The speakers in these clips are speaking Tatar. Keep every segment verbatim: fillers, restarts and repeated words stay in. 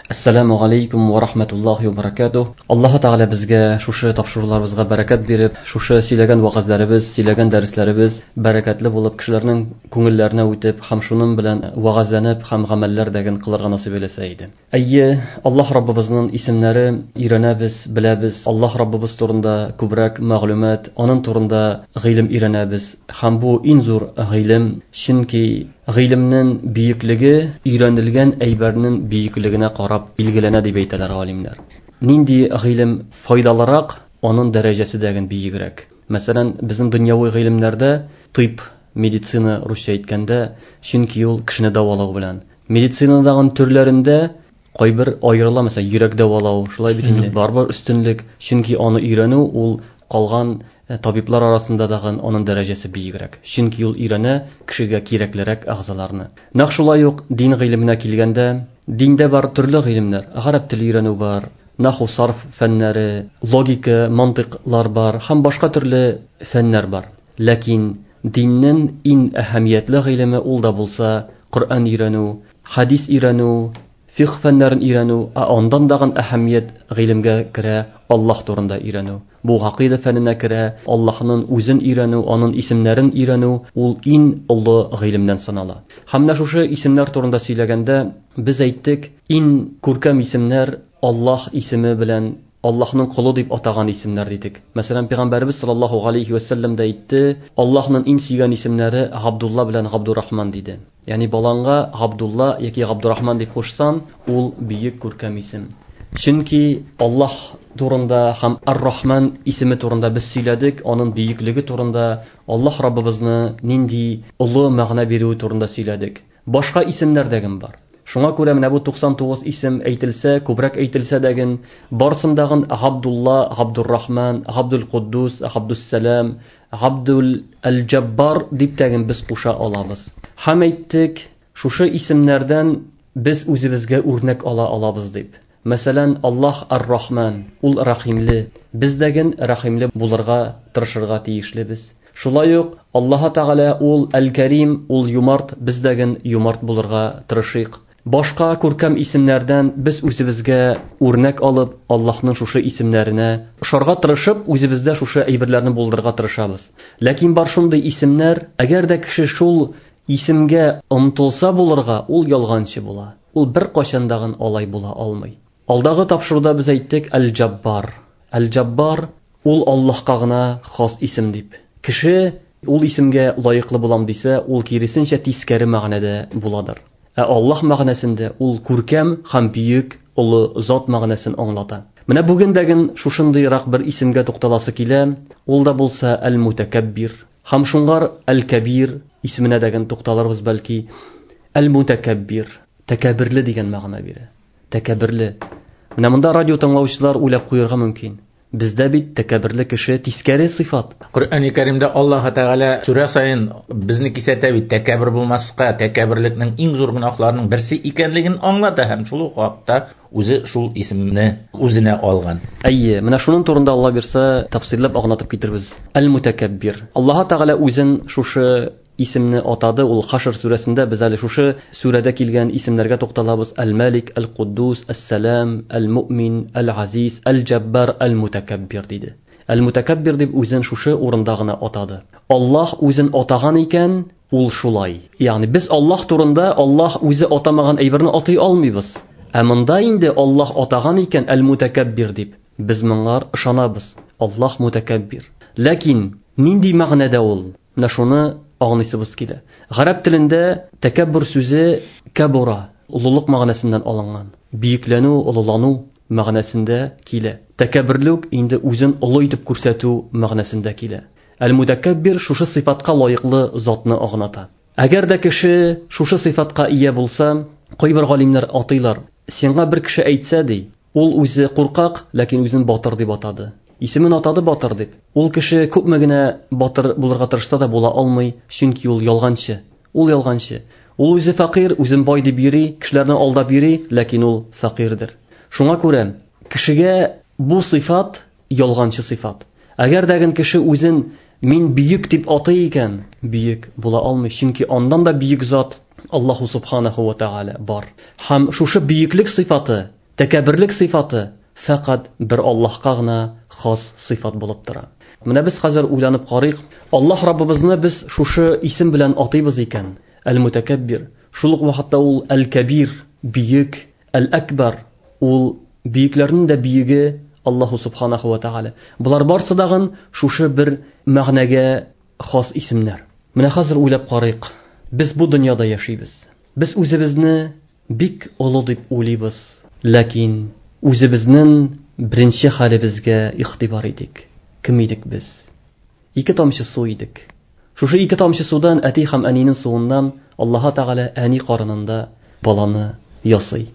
Assalamu alaykum wa rahmatullohi wa barakatuh. Alloh taala bizga shusha topshiriqlarimizga barakat berib, shusha silagan va'zlarimiz, silagan darslarimiz barakatli bo'lib, kishilarning ko'ngillarini o'tib, ham shuning bilan va'zlanib, ham amallar degan qilirga nasib etsa edi. Ayye, Alloh Rabbimizning ismlari o'rganamiz, bilamiz. Alloh Rabbimiz to'g'risida ko'proq ma'lumot, onun to'g'risida ilm o'rganamiz. Ham bu inzur ilm, chunki ilmning buyukligi o'rganilgan aybarning buyukligine qarab bilgilanadi deb aytadilar olimlar. Nindi ilm foydaliroq, onun darajasi degan buyukroq. Masalan, bizning dunyoviy ilmlarda tibb, meditsina ruscha aytganda, chunki yo'l kishini davolov bilan. Meditsinadagi turlarida qo'y bir ayrıla, mesela yurak davolov, shulay bitinli barbar ustunlik, chunki onu o'rganu ul qolgan tabiblar arasında dag'an onun darajasi buyukroq. Chunki yo'l o'rgana kishiga kerakliroq a'zolarni. Naq shulay yo'q din ilmine kelganda, dinde var turli ilmlar, arab tili o'rganu var, nahu sarf fanlari, logika, mantiqlar var, ham boshqa turli fanlar var. Lakin dinning in ahamiyatli ilmi ulda bo'lsa, Qur'on o'rganu, hadis o'rganu, fiqh fanlarini o'rganu, ondan dag'an ahamiyat ilmga kira, Alloh to'g'risida o'rganu. Bu aqida fanına kira, Allohning o'zini o'rganu, onun ismlarini o'rganu, ul in ulug' ilmdan sanala. Hamda shu ismlar to'g'risida so'ylaganda biz aytdik, in ko'rkam ismlar Alloh ismi bilan Allohning quli deb atagan isimlar dedik. Masalan, payg'ambarimiz sollallohu alayhi va sallam da aytdi, Allohning eng suygan ismlari Abdullah bilan Abdurrahman dedi. Ya'ni balonga Abdullah yoki Abdurrahman deb qo'shsan, ul buyuk ko'rkam ism. Chunki Alloh to'g'risida ham Ar-Rahman ismi to'g'risida biz so'yladik, onun buyukligi to'g'risida, Alloh Rabbimizni nindi ulug' ma'no beruvi to'g'risida so'yladik. Boshqa ismlar degan bor. Şuna ko'ra mana bu to'qson to'qqiz ism aytilsa, ko'proq aytilsa degan, borsindag'in Abdullah, Abdurrahman, Abdul Quddus, Abdus Salam, Abdul Al-Jabbar deb degan biz qo'sha olamiz. Ham aytdik, shusha ismlardan biz o'zimizga o'rnak ola olamiz deb. Masalan, Alloh Ar-Rahman, ul rahimli. Biz degan rahimli bo'lirga, tirishirga tegishlimiz. Shulay yo'q, Alloh taala ul Al-Karim, ul yumart, biz degan yumart bo'lirga tirishiq. Boshqa ko'rkam ismlardan biz o'zimizga o'rnak olib, Allohning shusha ismlarini usharga tirishib, o'zimizda shusha ayiblarni bo'ldirga tirishamiz. Lekin bar shunday ismlar, agarda kishi shul ismga umtilsa bo'lirga, ul yolg'onchi bo'la. Ul bir qachondag'in olay bo'la olmay. Aldagi topshiriqda biz aytdik Al-Jabbar. Al-Jabbar ul Allohga g'ina xos ism deb. Kishi ul ismga loyiqli bo'lam desa, ul kirisincha teskari ma'noda bo'ladir. Allah ma'nosida ul ko'rkam, ham buyuk, uli zot ma'nosini anglatadi. Mana bugundagin shu shundayroq bir ismga to'xtalasi kela, ulda bo'lsa Al-Mutakabbir, ham shungar Al-Kabir ismina degan to'xtalarmiz balki. Al-Mutakabbir, takabbirli degan ma'no beradi. Takabbirli. Mana bunda radio tinglovchilar o'ylab qo'yirga mumkin. Bizda bit takabbirli kishi teskari sifat. Qur'oni Karimda Alloh taolo sura sayin bizni kisatabi takabbur bo'lmasqa, takabbirlikning eng zo'r gunohlarning birsi ekanligini angladi ham shu vaqtda o'zi shu ismni o'zine olgan. Ayye, mana shuning to'g'risida Alloh bersa tafsirlab anlatib ketirmiz. Al-Mutakabbir. Alloh taolo o'zin shu ismni atadi. Ul Hashr surasida biz hali shu surada kelgan ismlarga to'xtalamiz. Al-Malik, Al-Quddus, As-Salam, Al-Mu'min, Al-Aziz, Al-Jabbar, Al-Mutakabbir dedi. Al-Mutakabbir deb o'zin shu o'rindag'ini atadi. Alloh o'zin atagan ekan, ul shulay. Ya'ni biz Alloh to'g'risida Alloh o'zi atamagan aybirni atay olmaymiz. Amanda endi Alloh atagan ekan Al-Mutakabbir deb biz mengar ishonamiz. Alloh mutakabbir. Lekin nindi ma'noda ul? Mana shuni anglashimiz kerak. Arab tilida takabbur so'zi kabura, ulug'lik ma'nosidan olingan. Buyuklanu, ulug'lanu ma'nosida kela. Takabbirlik endi o'zin ulug' deb ko'rsatuv ma'nosida kela. Al-Mutakabbir shu sifatga loyiqli zotni anglatadi. Agarda kishi shu sifatga ega bo'lsa, qo'y bir olimlar ataylar, senga bir kishi aytsa-di, ul o'zi qo'rqoq, lekin o'zini botir deb atadi. Ismini atadi botir deb. Ul kishi ko'pmagina botir bo'lirga tirishsa da bo'la olmay, chunki ul yolg'onchi. Ul yolg'onchi. Ul o'zi faqir, o'zin boy deb yuri, kishilarni aldab yuri, lekin ul faqirdir. Shunga ko'ra, kishiga bu sifat yolg'onchi sifat. Agardagin kishi o'zin men buyuk deb atay ekan, buyuk bo'la olmay, chunki ondan da buyuk zot Alloh subhanahu va taolo bor. Ham shu buyuklik sifati Тәкәбберлек сыйфаты фақат бер Аллаһка гына хас сыйфат булып тора. Менә без хәзер уйланып карыйк, Аллаһ Раббыбызны без шушы исем белән атыйбыз икән. Әл-Мутакаббир. Шул ук вакытта ул Әл-Кабир, биек, Әл-Акбар, ул биекләрнең дә биеге Аллаһу Субханаху ва Тааля. Булар барсы дагын шушы бер мәгънәгә хас исемнәр. Менә хәзер уйлап карыйк. Без бу дөньяда яшибез. Без үзебезне бик олы дип уйлыйбыз. Ләкин үзебезнең беренче хәлебезгә игътибар итик. Кем идек без? Ике тамчы су идек. Шушы ике тамчы судан, әти һәм әнинең суыннан Аллаһ Тәгалә әни карынында баланы ясый.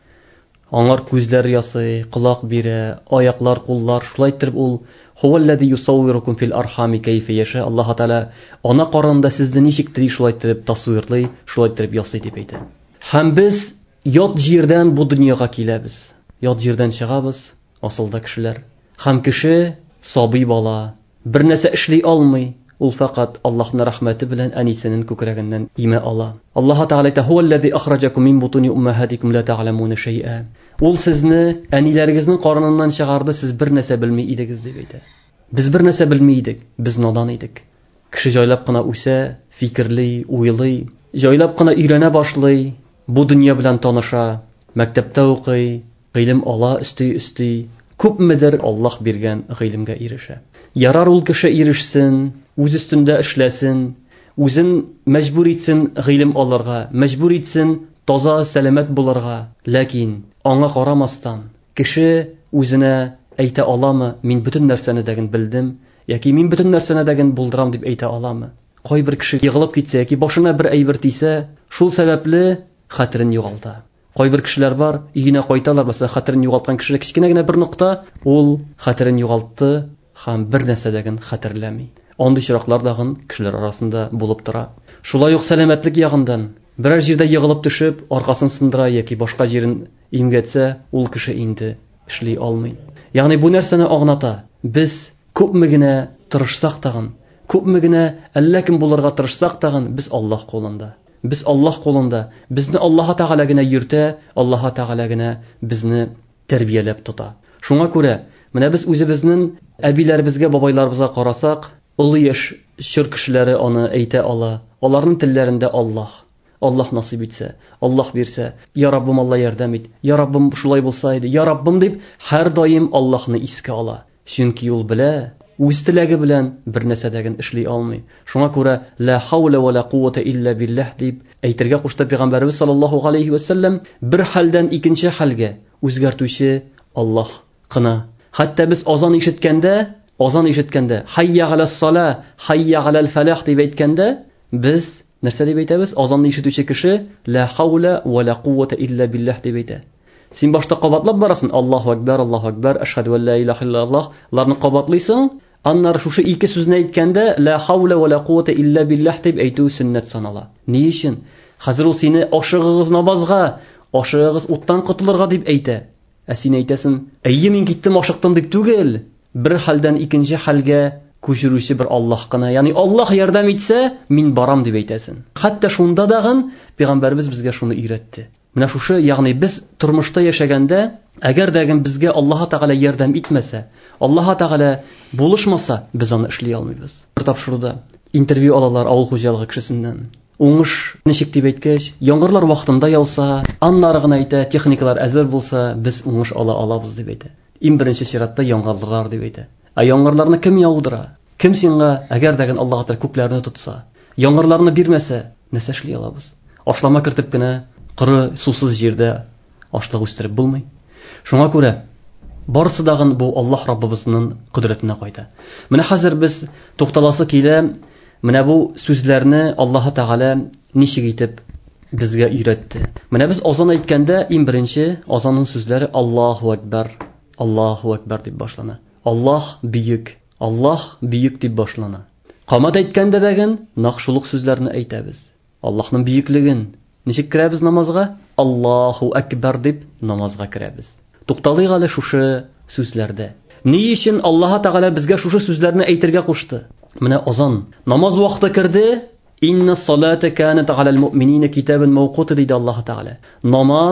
Аңар күзләр ясый, колак бирә, аяклар, куллар, шулай итеп ул Хуваллази юсаввирукум фил архами кайфа яша. Аллаһ Тәгалә ана карынында сезне ничек тери, шулай итеп тасвирлый, шулай итеп ясый дип әйтә. Һәм без ят җирдән бу дөньяга киләбез. Ят җирдән чыгабыз, асылда кешеләр. Һәм кеше сабый бала, бер нәрсә эшли алмый. Ул фақат Аллаһның рәхмәте белән әнисенең күкрәгеннән имә ала. Аллаһ Тәгалә әйтә: "Хуваллази ахраҗакум мин бутуни уммахатикум ла та'ламуна шай'a." Ул сезне әниләрегезнең карыныннан чыгарды, сез бер нәрсә белми идегез дип әйтә. Без бер нәрсә белми идек, без надан идек. Кеше җайлап кына үсә, фикерли, уйлый, җайлап кына өйрәнә башлый, бу дөнья белән таныша, мәктәптә укый, гыйлем ала, өсти-өсти, күпмедер Аллаһ биргән гыйлемгә ирешә. Ярар ул кеше ирешсен, үз өстендә эшләсен, үзен мәҗбүр итсен гыйлем алырга, мәҗбүр итсен таза, сәламәт булырга. Ләкин аңа карамастан кеше үзенә әйтә аламы: "Мин бөтен нәрсәне дәген белдем", яки "Мин бөтен нәрсәне дәген булдырам" дип әйтә аламы? Кайбер кеше егылып китсә, яки башына бер әйбер тисә, шул сәбәпле хәтерен югалта. Кайбер кешеләр бар, өенә кайталар, мәсәлән, хәтерен югалткан кеше кичкенә генә бер нокта, ул хәтерен югалтты һәм бер нәрсә дәген хәтерләми. Андый чираклар дагын кешеләр арасында булып тора. Шулай ук сәламәтлек ягындан берәр җирдә егылып төшеп, аркасын сындыра яки башка җирен имгәтсә, ул кеше инде эшли алмый. Ягъни бу нәрсәне агната. Без күпме генә тырышсак тагын, күпме генә әллә кем булырга тырышсак тагын, без Аллаһ кулында. Без Аллаһ кулында. Безне Аллаһ Тәгалә генә йөртә, Аллаһ Тәгалә генә безне тәрбияләп тота. Шуңа күрә, менә без үзебезнең әбиләребезгә, бабайларыбызга карасак, улы яшь чыр кешеләре аны әйтә ала. Аларның телләрендә Аллаһ. Аллаһ насыйп итсә, Аллаһ бирсә, "Я Раббым, Алла ярдәм ит. Я Раббым, шулай булса иде. Я Раббым" дип һәр даим Аллаһны искә ала. Чөнки ул белә, үз теләге белән бер нәрсә дәген эшли алмый. Шуңа күрә ла хаула ва ла куввата илля биллаһ дип әйтергә кушты Пәйгамбәрбез саллаллаһу алейхи ва саллям. Бер хәлдән икенче хәлгә үзгәртүче Аллаһ кына. Хәтта без азан ишеткәндә, азан ишеткәндә, "Хайя галас-сала, хайя галал-фалах" дип әйткәндә, без нәрсә дип әйтәбез? Азанны ишетүче кеше ла хаула ва ла куввата илля биллаһ дип әйтә. Син башта кабатлап барасың: "Аллаһу акбар, Аллаһу акбар, ашһаду ан ла илаһа иллаллаһ", ларны кабатлыйсың. Аннары шушы ике сүзне әйткәндә ла хаула ва ла куввата илля биллаһ дип әйтү сөннәт санала. Ни өчен? Хәзер ул сине ашыгыгыз намазга, ашыгыгыз уттан котылырга дип әйтә. Ә син әйтәсең: "Әйе, мин киттем, ашыктым" дип түгел. Бер хәлдән икенче хәлгә күчерүче бер Аллаһ кына. Ягъни Аллаһ ярдәм итсә, мин барам дип әйтәсең. Хәтта шунда дагын Пәйгамбәрбез безгә шуны өйрәтте. Менә шушы, ягъни без тормышта яшәгәндә, әгәр дәген безгә Аллаһ Тәгалә ярдәм итмәсә, Аллаһ Тәгалә булышмаса, без аны эшли алмыйбыз. Бер тапшыруда интервью алалар авыл хуҗалыгы кешесеннән. Уңыш ничек дип әйткәч, яңгырлар вакытында яуса, аннары гына әйтә, техникалар әзер булса, без уңыш ала алабыз дип әйтә. Иң беренче чиратта яңгырлар дип әйтә. Ә яңгырларны кем яудыра? Кем сиңа әгәр дәген Аллаһ Тәгалә күкләрне тотса, яңгырларны бирмәсә, нәрсә эшли алабыз? Ашлама кертеп кенә кыры сусыз җирдә ашлык үстереп булмый. Шуңа күрә барысы дагын бу Аллаһ Раббыбызның кудрәтенә кайта. Менә хәзер без тукталасы килә, менә бу сүзләрне Аллаһ Тәгалә ничек итеп безгә өйрәтте. Менә без азан әйткәндә иң беренче азанның сүзләре Аллаһу акбар, Аллаһу акбар дип башлана. Аллаһ бийек, Аллаһ бийек дип башлана. Камат әйткәндә дәген нәкъ шул сүзләрне әйтәбез. Аллаһның бийеклеген. Ничек керәбез намазга? Аллаһу акбар дип намазга керәбез. Тукталыйк әле шушы сүзләрдә. Ни өчен Аллаһ Тәгалә безгә шушы сүзләрне әйтергә кушты? Менә азан, намаз вакыты керде. Инна салата канат алал муъминина китабан мавquta диде Аллаһ Тәгалә. Намаз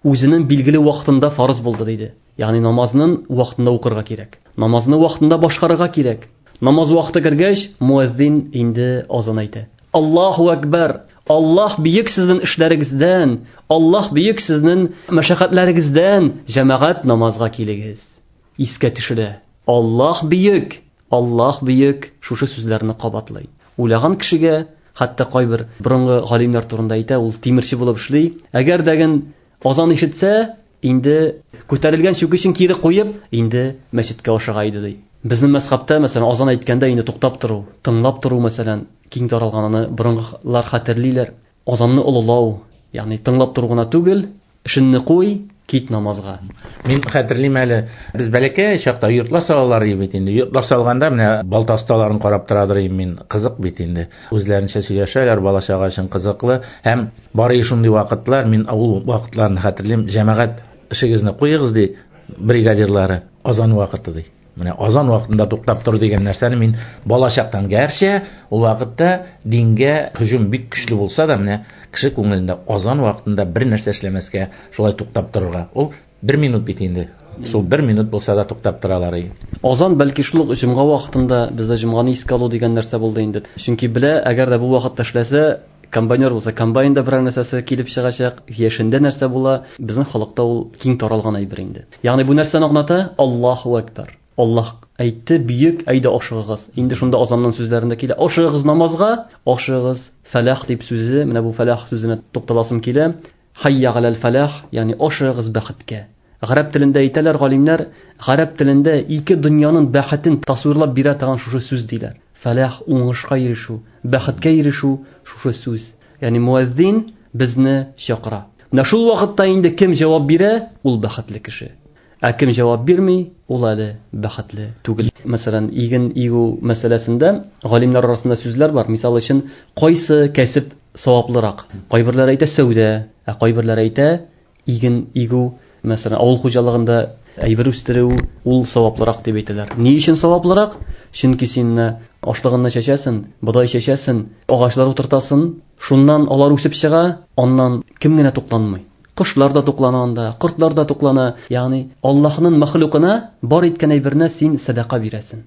үзенең билгеле вакытында фарыз булды диде. Ягъни намазның вакытында укырга кирәк. Намазны вакытында башкарырга кирәк. Намаз вакыты кергәч, муаззин инде азан әйтә. Аллаһу акбар. Аллаһ бийек сезнең эшләрегездән, Аллаһ бийек сезнең мәшәкатьләрегездән, җәмәгать намазга килегез. Искә төшерә. Аллаһ бийек, Аллаһ бийек шушы сүзләрне кабатлый. Уйлаган кешегә хәтта кайбер борынгы галимнәр турында әйтә, ул тимерче булып эшли. Әгәр дәген азан ишетсә, инде күтәрелгән чүкешен кире куеп, инде мәчеткә ашыга иде ди. Безнең мәсхабта, мәсәлән, азан әйткәндә инде туктап тору, тыңлап тору, мәсәлән, киң таралганны борынгылар хәтерлиләр. Азанны улылау, ягъни тыңлап тору гына түгел, эшенне куй, кит намазга. Мин хәтерлим әле, без бәләкәй чакта йортлар салалар бит инде. Йортлар салганда менә балтасталарын карап торадыр идем мин, кызык бит инде. Үзләренчә сөйләшәләр, балачага өчен кызыклы. Һәм бары шундый вакытлар, мин ул вакытларны хәтерлим. Җәмәгать эшегезне куегыз ди, бригадирлары, азан вакыты ди. Менә азан вакытында туктап тор дигән нәрсәне мин балачактан гәрчә ул вакытта дингә һөҗүм бик көчле булса да, менә кеше күңелендә азан вакытында бер нәрсә эшләмәскә, шулай туктап торырга. Ул бер минут бит инде. Шул бер минут булса да туктап торалар иде. Азан бәлки шул җомга вакытында бездә җомганы искә алу дигән нәрсә булды инде. Чөнки белә, әгәр дә бу вакытта эшләсә, комбайнер булса, комбайнда бер нәрсәсе килеп чыгачак, яшендә нәрсә була, безнең халыкта ул киң таралган әйбер инде. Ягъни бу нәрсәне аңлата Аллаһу акбар. Аллаһ әйтте, бийек, әйдә ашыгыгыз. Инде шунда азанның сүзләрендә килә. Ашыгыгыз намазга, ашыгыгыз. Фалах дип сүзе, менә бу фалах сүзенә тукталасым килә. Хайя галал фалах, ягъни ашыгыгыз бәхеткә. Гарәп телендә әйтәләр галимнәр, гарәп телендә ике дөньяның бәхетен тасвирлап бирә торган шушы сүз диләр. Фалах уңышка ирешү, бәхеткә ирешү шушы сүз. Ягъни муаззин безне чакыра. Менә шул вакытта инде кем җавап бирә, ул бәхетле кеше. Ә кем җавап бирми, ул әле бәхетле түгел. Мәсәлән, иген игү мәсьәләсендә галимнәр арасында сүзләр бар. Мисал өчен, кайсы кәсеп саваплырак? Кайберләр әйтә сәүдә, ә кайберләр әйтә иген игү, мәсәлән, авыл хуҗалыгында әйбер үстерү, ул саваплырак дип әйтәләр. Ни өчен саваплырак? Чөнки син ашлыгынны чәчәсен, бодай чәчәсен, агачлар утыртасың, шуннан алар үсеп чыга, аннан кем генә тукланмый. Кошлар да туклана анда, кортлар да туклана. Ягъни Аллаһның мәхлукына бар иткән әйберне син садака бирәсен.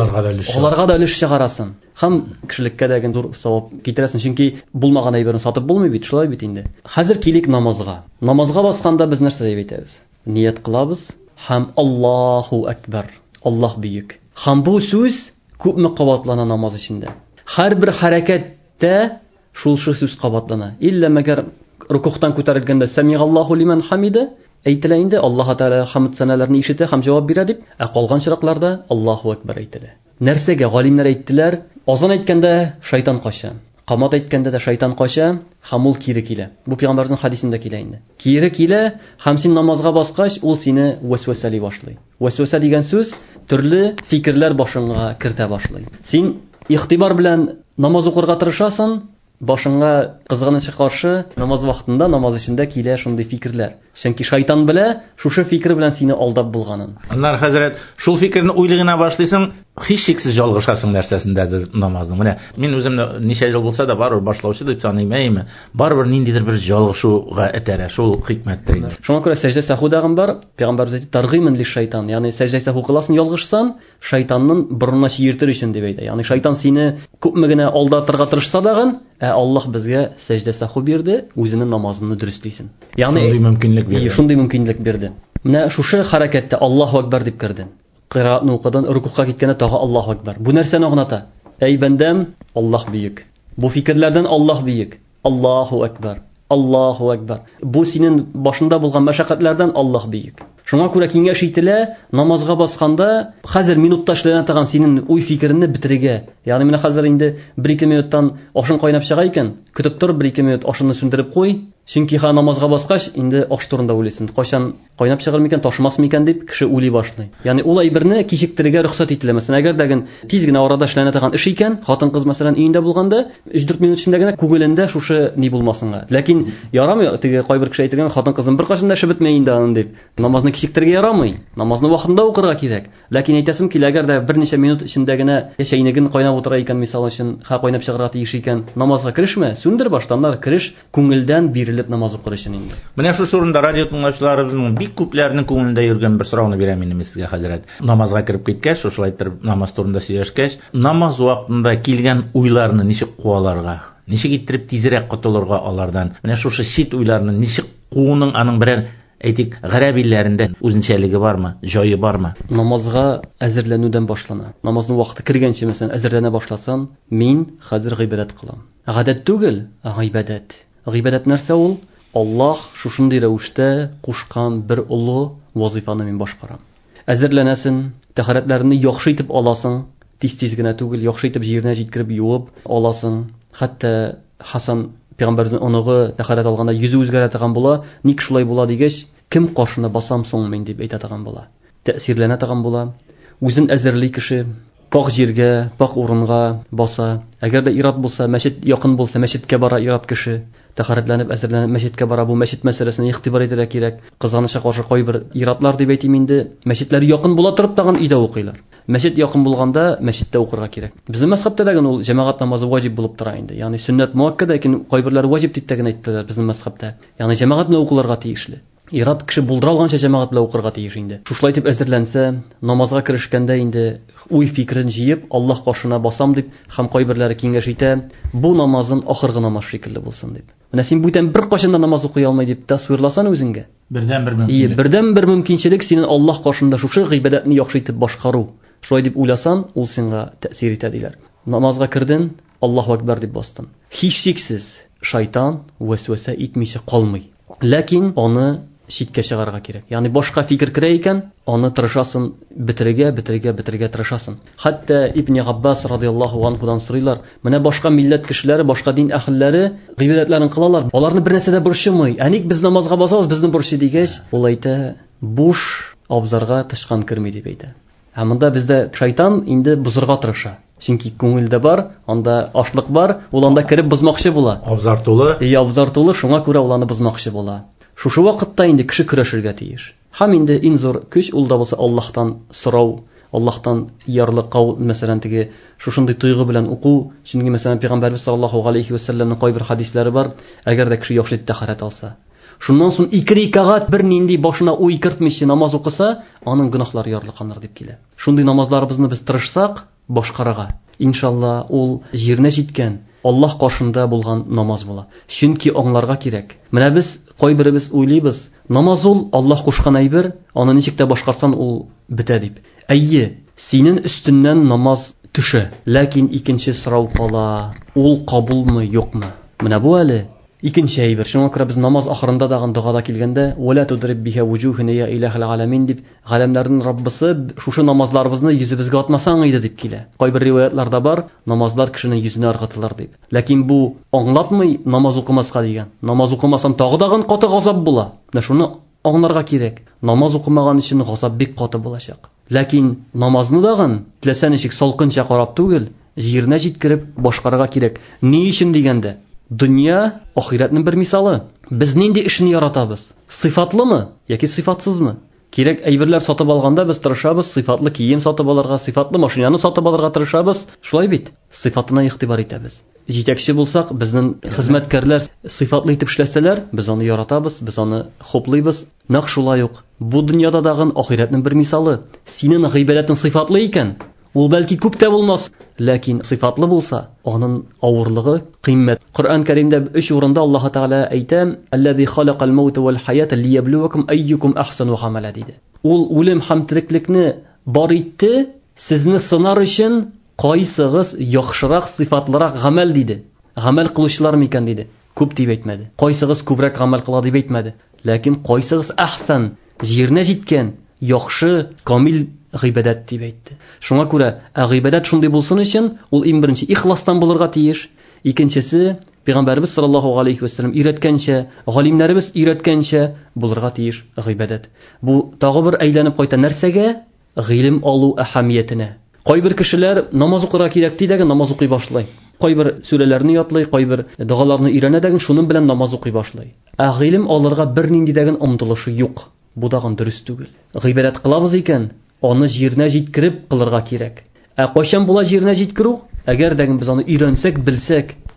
Аларга да өлеш чыгарасың. Һәм кешелеккә дә генә зур савап китерәсең, чөнки булмаган әйберне сатып булмый бит, шулай бит инде. Хәзер килик намазга. Намазга басканда без нәрсә дип әйтәбез? Ният кылабыз һәм Аллаһу акбар. Аллаһ бийек. Һәм бу сүз күпме кабатлана намаз эчендә. Һәрбер хәрәкәттә шул сүз кабатлана. Илля мәгәр рукухтан күтәрелгәндә Самигаллаһу лиман хамида әйтелә инде, Аллаһ Тәгалә хәмд сәнәләрне ишетә һәм җавап бирә дип, ә калган чиракларда Аллаһу акбар әйтелә. Нәрсәгә галимнәр әйттеләр? Азан әйткәндә шайтан кача, камат әйткәндә дә шайтан кача, һәм ул кире килә. Бу пәйгамбәрнең хадисендә килә инде. Кире килә, һәм син намазга баскач, ул сине вәсвәсәли башлый. Вәсвәсә дигән сүз төрле фикерләр башыңа кертә башлый. Син игътибар белән намаз укырга тырышасың, башыңа кызганычка каршы намаз вакытында, намаз эчендә килә шундый фикерләр. Чөнки шайтан белә, шушы фикер белән сине алдап булганын. Аннар хәзрәт, шул фикерне уйлыгына башлыйсың, һич шиксез жалгышасың нәрсәсендә намазның. Менә мин үземне ничә ел булса да барыр башлаучы дип саныймын, барыбер ниндидер бер жалгышуга этәрә, шул хикмәттер инде. Шуңа күрә сәҗдә сәхудагым бар, пәйгамбәр әйтә, таргымын ли шайтан, ягъни сәҗдә сәху кыласың ялгышсан, шайтанның борынына чиертер өчен дип әйтә. Ягъни шайтан сине күпме генә алдатырга тырышса дагы, ә Аллаһ безгә сәҗдә сәху бирде, үзенең намазын дөрестлисен. Ягъни шундый мөмкинлек бирде. Шундый мөмкинлек бирде. Менә шушы хәрәкәттә Аллаһу акбар дип кирде. Кыраатны укыдан рукуга киткәндә тагы Аллаһу акбар. Бу нәрсәне аңлата? Әй бәндәм, Аллаһ бийек. Бу фикерләрдән Аллаһ бийек. Аллаһу акбар. Аллаһу акбар. Бу синең башында булган мәшәкатьләрдән Аллаһ бийек. Шуңа күрә киңәш ителә, намазга басканда хәзер минутта эшләнә торган синең уй фикереңне битерергә. Ягъни менә хәзер инде бер-ике минуттан ашың кайнап чыга икән, көтеп тор, бер-ике минут ашыңны сүндереп куй. Чөнки ха намазга баскач инде аш турында уйлыйсың. Кайчан кайнап чыгыр микән, ташмас микән дип кеше уйлый башлый. Ягъни ул әйберне кичектерергә рөхсәт ителә. Мәсәлән, әгәр дәген тиз генә арада эшләнә торган эш икән, хатын-кыз мәсәлән өендә булганда, өч-дүрт минут эчендә генә күңелендә шушы ни булмасынга. Ләкин ярамый, теге кайбер кеше әйтергән, хатын-кызын бер кашында эше бетмәй инде аны дип. Намазны кичектерергә ярамый. Намазны вакытында укырга кирәк. Ләкин әйтәсем килә, әгәр дә берничә минут эчендә генә чәйнеген кайнап утыра икән, мисал өчен, ха кайнап чыгарга тиеш икән, намазга керешмә, сүндер баштаннар, кереш күңелдән бирелә әзерлеп намаз укыр өчен инде. Менә шу урында радио тыңлаучыларыбызның бик күпләренең күңелендә йөргән бер сорауны бирәм инде сезгә, хәзрәт. Намазга кирип киткәч, шулай итеп намаз турында сөйләшкәч, намаз вакытында килгән уйларны ничек куаларга, ничек иттереп тизрәк котылырга алардан, менә шушы шит уйларны ничек кууның аның берәр әйтик гарәп илләрендә үзенчәлеге бармы, җае бармы? Намазга әзерләнүдән башлана. Намазның вакыты кергәнче мәсәлән әзерләнә башласам, мин хәзер гыйбадәт кылам. Гадәт түгел, гыйбадәт. Гыйбадәт нәрсә ул? Аллаһ шушындый рәвештә кушкан бер улы вазифаны мин башкарам. Әзерләнәсен, тәһарәтләрне яхшы итеп аласың, тиз-тиз генә түгел, яхшы итеп җиренә җиткереп юып аласың. Хәтта Хасан Пәйгамбәрнең оныгы тәһарәт алганда йөзе үзгәрә торган була, ник шулай була дигәч, кем каршына басам соң мин дип әйтә торган була. Тәэсирләнә торган була. Үзен әзерли кеше, пак җиргә, пак урынга баса. Әгәр дә ират булса, мәчет якын булса, мәчеткә бара ират кеше. Тәһарәтләнеп, әзерләнеп мәчеткә бара, бу мәчет мәсьәләсен игътибар итәргә кирәк. Кызганычка каршы кайбер иратлар дип әйтим инде, мәчетләр якын була торып тагын өйдә укыйлар. Мәчет якын булганда мәчеттә укырга кирәк. Безнең мәзһәбтә дә ул җәмәгать намазы ваҗиб булып тора инде. Ягъни сөннәт муаккада, ләкин кайберләр ваҗиб дип тә генә әйттеләр безнең мәзһәбтә. Ягъни җәмәгать белән укылырга тиешле. Ират кеше булдыра алганча җәмәгать белән укырга тиеш инде. Шушылай итеп әзерләнсә, намазга керешкәндә инде уй фикрен җыеп, Аллаһ каршына басам дип, һәм кайберләре киңәш итә, бу намазын ахыргы намаз шикелле булсын дип. Менә син бүтән бер кашында намаз укый алмый дип тасвирласан үзеңгә. Бердән бер мөмкинлек. И, бердән бер мөмкинчелек синең Аллаһ каршында шушы гыйбадәтне яхшы итеп башкару. Шулай дип уйласан, ул сиңа тәэсир итә диләр. Намазга кирден, Аллаһу акбар дип бастын. Һичшиксез шайтан вәсвәсә итмичә калмый. Ләкин аны читкә чыгарга кирәк. Ягъни башка фикер керә икән, аны тырышасың бетерергә, бетерергә, бетерергә тырышасың. Хәтта Ибн Габбас радиллаһу анһудан сорыйлар, менә башка милләт кешеләре, башка дин әһелләре гыйбадәтләрен кылалар. Аларны бер нәрсәдә борчымый. Әник без намазга басабыз, безнең борчы дигәч, ул әйтә, буш абзарга тышкан керми дип әйтә. Ә монда бездә шайтан инде бузырга тырыша. Чөнки күңелдә бар, анда ашлык бар, ул анда кирип бузмакчы була. Абзар тулы. И абзар тулы, шуңа күрә ул аны бузмакчы була. Шушы вакытта инде кеше көрәшергә тиеш. Һәм инде иң зур көч ул да булса Аллаһтан сорау, Аллаһтан ярлык кау, мәсәлән теге шушындый тойгы белән уку. Чөнки мәсәлән Пәйгамбәрбез саллаллаһу алейхи ва сәлләмнең кайбер хадисләре бар, әгәр дә кеше яхшы тәһарәт алса, шуннан соң ике рикагать бер нинди башына уй кертмичә намаз укыса, аның гөнаһлары ярлыканыр дип килә. Шундый намазларыбызны без тырышсак башкарага, иншалла ул җиренә җиткән Аллаһ каршында булган намаз була. Чөнки аңларга кирәк. Менә без кайберебез уйлыйбыз, намаз ул Аллаһ кушкан әйбер, аны ничек тә башкарсан ул бетә дип. Әйе, синең өстеннән намаз төшә, ләкин икенче сорау кала, ул кабулмы, юкмы? Менә бу әле икенче әйбер. Шуңа күрә без намаз ахырында дагы дугада килгәндә, "Вала тудриб биха вуҗухана я илаһил аламин" дип, галәмнәрнең Раббысы шушы намазларыбызны йөзебезгә атмасаң иде дип килә. Кайбер риваятларда бар, намазлар кешенең йөзенә ыргытылар дип. Ләкин бу аңлатмый намаз укымаска дигән. Намаз укымасам тагы дагы каты газап була. Менә шуны аңларга кирәк. Намаз укымаган өчен газап бик каты булачак. Ләкин намазны дагы теләсә ничек салкынча карап түгел, җиренә җиткереп башкарга кирәк. Ни өчен дигәндә, дөнья ахиратның бер мисалы. Без нинди эшне яратабыз? Сыйфатлымы яки сыйфатсызмы? Кирәк әйберләр сатып алганда без тырышабыз, сыйфатлы кием сатып алырга, сыйфатлы машинаны сатып алырга тырышабыз. Шулай бит. Сыйфатына игътибар итәбез. Җитәкче булсак, безнең хезмәткәрләр сыйфатлы итеп эшләсәләр, без аны яратабыз, без аны хуплыйбыз. Нәкъ шулай ук бу дөньяда дагы ахиратның бер мисалы. Синең гыйбадәтең сыйфатлы икән, ул бәлки күп тә булмас, ләкин сыйфатлы булса, аның авырлыгы, кыйммәт. Коръән Кәримдә өч урында Аллаһ Тәгалә әйтә: "Аллази халакал маута вал хаята лияблуакум айюкум ахсану амала" диде. Ул үлем һәм тиреклекне бар итте, сезне сынар өчен кайсыгыз яхшырак, сыйфатлырак гамәл диде. Гамәл кылучылар микән диде. Күп дип әйтмәде. Кайсыгыз күбрәк гамәл кыла дип әйтмәде. Ләкин кайсыгыз ахсан, җиренә җиткән, яхшы, камил гыйбадәт дип әйтте. Шуңа күрә, ә гыйбадәт шундый булсын өчен, ул иң беренче ихластан булырга тиеш. Икенчесе, Пәйгамбәрбез саллаллаһу алейхи ва сәллям өйрәткәнчә, галимнәребез өйрәткәнчә булырга тиеш гыйбадәт. Бу тагы бер әйләнеп кайта нәрсәгә? Гыйлем алу әһәмиятенә. Кайбер кешеләр намаз укырга кирәк дигән намаз укый башлый. Кайбер сүрәләрне ятлый, кайбер дугаларны өйрәнә дигән шуның белән намаз укый башлый. Ә гыйлем алырга бер нинди дигән омтылышы юк. Бу дагы дөрес түгел. Гыйбадәт кылабыз икән, аны җиренә җиткереп кылырга кирәк. Ә кайчан була җиренә җиткерү? Әгәр дә без аны өйрәнсәк, белсәк,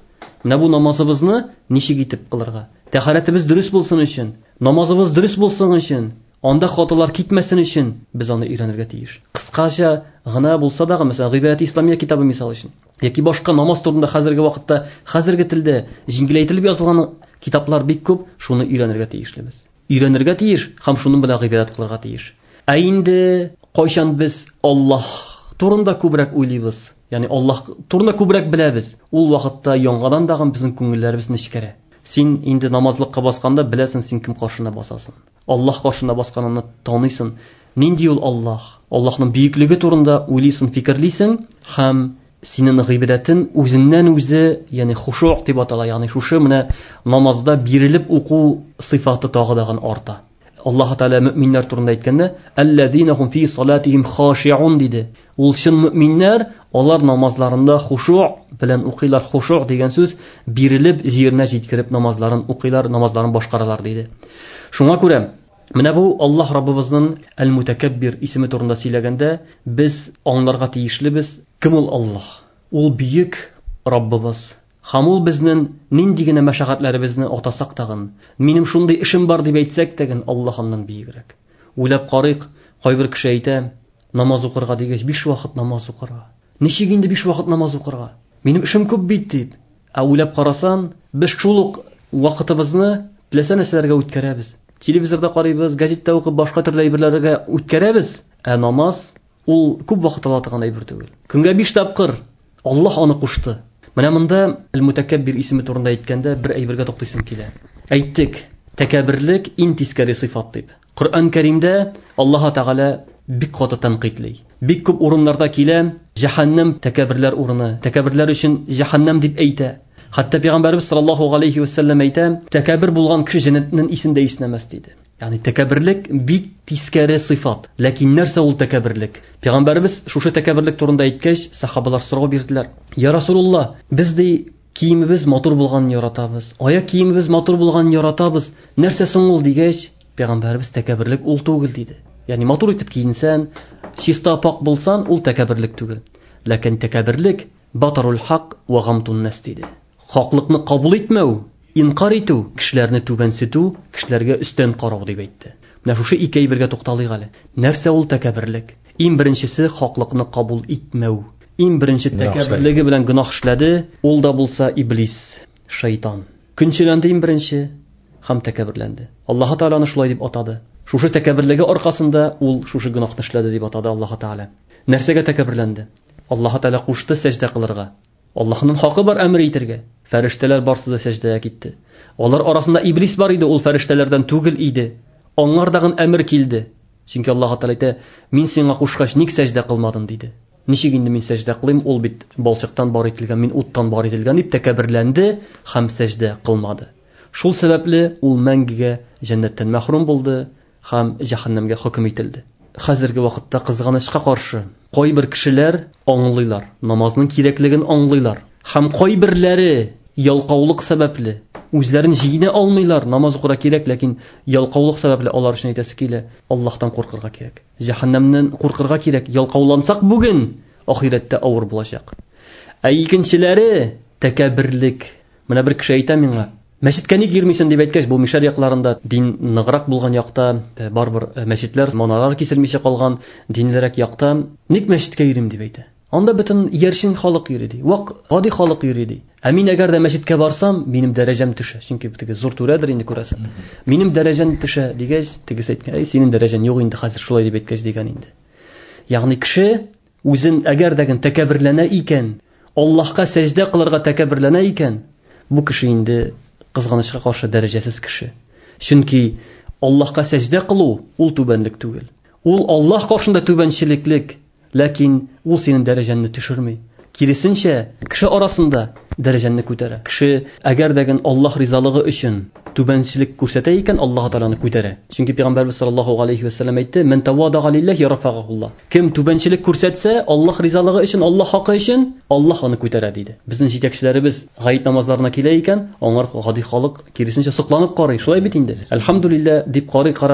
Менә бу намазыбызны ничек итеп кылырга? Тәһаратыбыз дөрес булсын өчен, намазыбыз дөрес булсын өчен, анда хаталар китмәсен өчен без аны өйрәнергә тиеш. Кыскача гына булса да, мәсәлән, Гыйбадат Исламия китабы мисал өчен, яки башка намаз турында хәзерге вакытта, хәзерге телдә җиңеләйтелеп язылган китаплар бик күп, шуны өйрәнергә тиешлебез. Өйрәнергә тиеш һәм шуның белән гыйбадат кылырга тиеш. Ә инде кайчан без Аллаһ турында күбрәк уйлыйбыз, ягъни Аллаһ турында күбрәк беләбез, ул вакытта яңадан дагы безнең күңелләребез нечкәрә. Син инде намазлыкка басканда беләсең син кем каршына басасың. Аллаһ каршына басканыңны таныйсың. Нинди ул Аллаһ? Аллаһның бийеклеге турында уйлыйсың, фикерлисең һәм синең гыйбадәтең үзеннән үзе, ягъни хушуъ дип атала, ягъни шушы менә намазда бирелеп уку сыйфаты тагы дагы арта. Аллаһ Таала мөэминнәр турында әйткәндә, "Аллазинахум фи салатихим хаши'ун" диде. Ул чын мөэминнәр, алар намазларында хушуъ белән укыйлар. Хушуъ дигән сүз бирелеп, җиренә җиткереп намазларын укыйлар, намазларын башкаралар диде. Шуңа күрә менә бу Аллаһ Раббыбызның Әл-Мутакаббир исеме турында сөйләгәндә, без аңларга тиешлебез, кем ул Аллаһ? Ул бийек Раббыбыз. Һәм ул безнең нинди генә мәшәкатьләребезне атасак тагын, минем шундый эшем бар дип әйтсәк тагын, Аллаһ аннан биегрәк. Уйлап карыйк, кайбер кеше әйтә, намаз укырга дигәч биш вакыт намаз укырга. Ничек инде биш вакыт намаз укырга? Минем эшем күп бит дип. Ә уйлап карасаң, без шул ук вакытыбызны теләсә нәрсәләргә үткәрәбез. Телевизорда карыйбыз, газетта укып, башка төрле әйберләргә үткәрәбез. Ә намаз ул күп вакыт ала торган әйбер түгел. Көнгә биш тапкыр Аллаһ аны кушты. Менә монда Әл-Мутакаббир исеме турында әйткәндә бер әйбергә токтыйсым килә. Әйттек, тәкәбберлек ин тискәре сыйфат дип. Коръән Кәримдә Аллаһ Тәгалә бик каты тәнкыйтьли. Бик күп урыннарда килә, җәһәннәм тәкәбберләр урыны, тәкәбберләр өчен җәһәннәм дип әйтә. Хәтта Пәйгамбәрбез саллаллаһу алейхи ва саллям әйтә, тәкәббер булган кеше җәннәтнең исендә иснәмәс диде. Ягъни тәкәбберлек бик тискәре сыйфат. Ләкин нәрсә ул тәкәбберлек? Пәйгамбәрбез шушы тәкәбберлек турында әйткәч, сахабалар сорау бирделәр. Я Расулулла, без ди киемебез матур булган яратабыз. Аяк киемебез матур булган яратабыз. Нәрсә соң ул дигәч, Пәйгамбәрбез тәкәбберлек ул түгел диде. Ягъни матур итеп киенсәң, чиста пак булсаң, ул тәкәбберлек түгел. Ләкин тәкәбберлек батарул хак ва гамтун нас диде. Хаклыкны кабул итмәү, инкар итү, кешеләрне түбәнсетү, кешеләргә өстән карау дип әйтте. Менә шушы ике әйбергә тукталыйк әле. Нәрсә ул тәкәбберлек? Иң беренчесе хаклыкны кабул итмәү. Иң беренче тәкәбберлеге белән гынах эшләде, ул да булса иблис, шайтан. Көнчеләнде иң беренче һәм тәкәбберләнде. Аллаһ Тааланы шулай дип атады. Шушы тәкәбберлеге аркасында ул шушы гынахны эшләде дип атады Аллаһ Таала. Нәрсәгә тәкәбберләнде? Аллаһ Таала кушты сәҗдә кылырга. Аллаһның хакы бар әмер итәргә. Фәрештәләр барсы да сәҗдәгә китте. Алар арасында иблис бар иде, ул фәрештәләрдән түгел иде. Аңлардагы әмер килде. Чөнки Аллаһ Таала әйтә, мин сиңа кушкач ник сәҗдә кылмадың диде. Ничек инде мин сәҗдә кылыйм, ул бит балчыктан бар ителгән, мин уттан бар ителгән дип тәкәбберләнде һәм сәҗдә кылмады. Шул сәбәпле ул мәңгегә җәннәттән мәхрүм булды һәм җәһәннәмгә хөкем ителде. Хәзерге вакытта кызганычка каршы кайбер кешеләр аңлыйлар, намазның кирәклеген аңлыйлар һәм кайберләре ялкаулык сәбәпле үзләрен җыйна алмыйлар, намаз укырга кирәк, ләкин ялкаулык сәбәпле алар өчен әйтәсе килә, Аллаһтан куркырга кирәк, җәһәннәмнән куркырга кирәк. Ялкаулансак бүген, ахирәттә авыр булачак. Ә икенчеләре тәкәбберлек. Менә бер кеше әйтә миңа, мәчеткә ник йөрмисең дип әйткәч, бу мишәр якларында дин ныграк булган якта, барбер мәчетләр, манаралар киселмичә калган, динлерәк якта, ник мәчеткә йөрим дип әйтә. Анда бөтен яршин халык йөри ди. Вак гади халык йөри ди. Ә мин әгәр дә мәчеткә барсам, минем дәрәҗәм төшә. Чөнки бу зур түрәдер инде күрәсең. Минем дәрәҗәм төшә дигәч, тегес әйткән, "Эй, синең дәрәҗәң юк инде хәзер шулай" дип әйткәч дигән инде. Ягъни кеше үзен әгәр дә тәкәбберләнә икән, Аллаһка сәҗдә кылырга тәкәбберләнә икән, бу кеше инде кызганычка каршы дәрәҗәсез кеше. Чөнки Аллаһка сәҗдә кылу ул түбәнлек түгел. Ул Аллаһ каршында түбәнчелеклек, ләкин ул синең дәрәҗәңне төшерми. Киресенчә, кеше арасында дәрәҗәңне күтәрә. Кеше әгәр дә Аллаһ ризалыгы өчен түбәнчелек күрсәтә икән, Аллаһ Тааланы күтәрә. Чөнки Пәйгамбәрбез саллаллаһу алейхи ва саллям әйтте: "Мен тавадага лиллаһи рафагахуллаһ." Кем түбәнчелек күрсәтсә, Аллаһ ризалыгы өчен, Аллаһ хакы өчен, Аллаһ аны күтәрә диде. Безнең җитәкчеләребез гаит намазларына килә икән, аңар гади халык киресенчә сокланып карый. Шулай бит инде. Әлхәмдүлиллаһ дип карый кара,